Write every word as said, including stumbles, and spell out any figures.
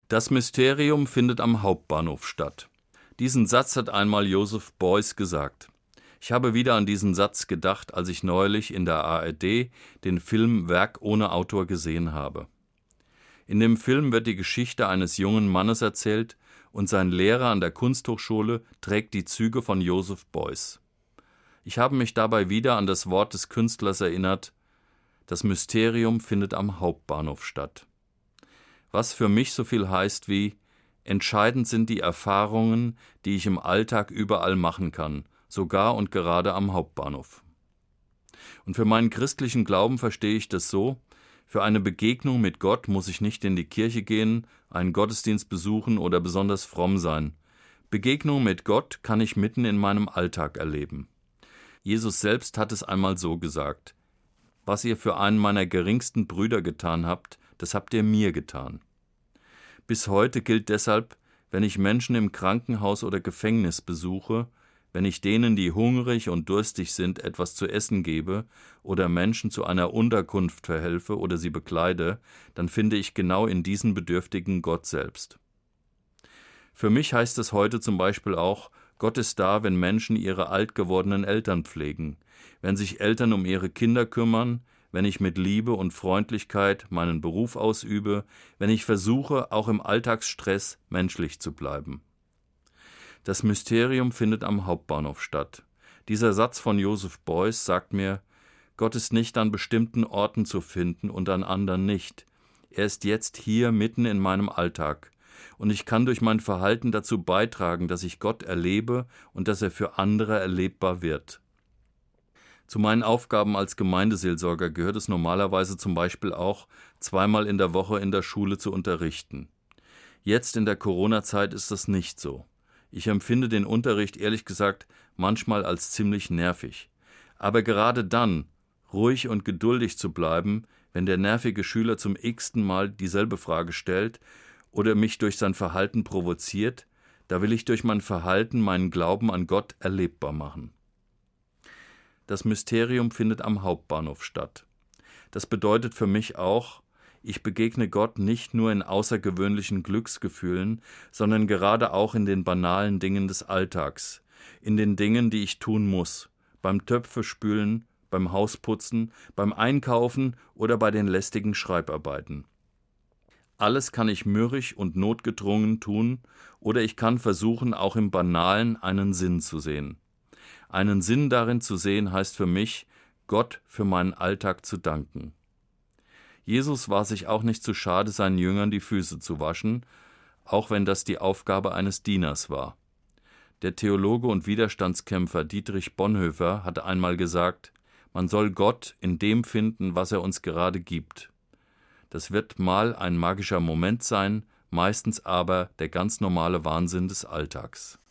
Das Mysterium findet am Hauptbahnhof statt. Diesen Satz hat einmal Joseph Beuys gesagt. Ich habe wieder an diesen Satz gedacht, als ich neulich in der A R D den Film Werk ohne Autor gesehen habe. In dem Film wird die Geschichte eines jungen Mannes erzählt und sein Lehrer an der Kunsthochschule trägt die Züge von Joseph Beuys. Ich habe mich dabei wieder an das Wort des Künstlers erinnert: Das Mysterium findet am Hauptbahnhof statt. Was für mich so viel heißt wie: Entscheidend sind die Erfahrungen, die ich im Alltag überall machen kann, sogar und gerade am Hauptbahnhof. Und für meinen christlichen Glauben verstehe ich das so: Für eine Begegnung mit Gott muss ich nicht in die Kirche gehen, einen Gottesdienst besuchen oder besonders fromm sein. Begegnung mit Gott kann ich mitten in meinem Alltag erleben. Jesus selbst hat es einmal so gesagt: Was ihr für einen meiner geringsten Brüder getan habt, das habt ihr mir getan. Bis heute gilt deshalb, wenn ich Menschen im Krankenhaus oder Gefängnis besuche, wenn ich denen, die hungrig und durstig sind, etwas zu essen gebe oder Menschen zu einer Unterkunft verhelfe oder sie bekleide, dann finde ich genau in diesen Bedürftigen Gott selbst. Für mich heißt es heute zum Beispiel auch: Gott ist da, wenn Menschen ihre alt gewordenen Eltern pflegen, wenn sich Eltern um ihre Kinder kümmern, wenn ich mit Liebe und Freundlichkeit meinen Beruf ausübe, wenn ich versuche, auch im Alltagsstress menschlich zu bleiben. Das Mysterium findet am Hauptbahnhof statt. Dieser Satz von Joseph Beuys sagt mir: Gott ist nicht an bestimmten Orten zu finden und an anderen nicht. Er ist jetzt hier mitten in meinem Alltag. Und ich kann durch mein Verhalten dazu beitragen, dass ich Gott erlebe und dass er für andere erlebbar wird. Zu meinen Aufgaben als Gemeindeseelsorger gehört es normalerweise zum Beispiel auch, zweimal in der Woche in der Schule zu unterrichten. Jetzt in der Corona-Zeit ist das nicht so. Ich empfinde den Unterricht ehrlich gesagt manchmal als ziemlich nervig. Aber gerade dann, ruhig und geduldig zu bleiben, wenn der nervige Schüler zum x-ten Mal dieselbe Frage stellt oder mich durch sein Verhalten provoziert, da will ich durch mein Verhalten meinen Glauben an Gott erlebbar machen. Das Mysterium findet am Hauptbahnhof statt. Das bedeutet für mich auch, ich begegne Gott nicht nur in außergewöhnlichen Glücksgefühlen, sondern gerade auch in den banalen Dingen des Alltags, in den Dingen, die ich tun muss, beim Töpfespülen, beim Hausputzen, beim Einkaufen oder bei den lästigen Schreibarbeiten. Alles kann ich mürrisch und notgedrungen tun, oder ich kann versuchen, auch im Banalen einen Sinn zu sehen. Einen Sinn darin zu sehen, heißt für mich, Gott für meinen Alltag zu danken. Jesus war sich auch nicht zu schade, seinen Jüngern die Füße zu waschen, auch wenn das die Aufgabe eines Dieners war. Der Theologe und Widerstandskämpfer Dietrich Bonhoeffer hatte einmal gesagt: Man soll Gott in dem finden, was er uns gerade gibt. Das wird mal ein magischer Moment sein, meistens aber der ganz normale Wahnsinn des Alltags.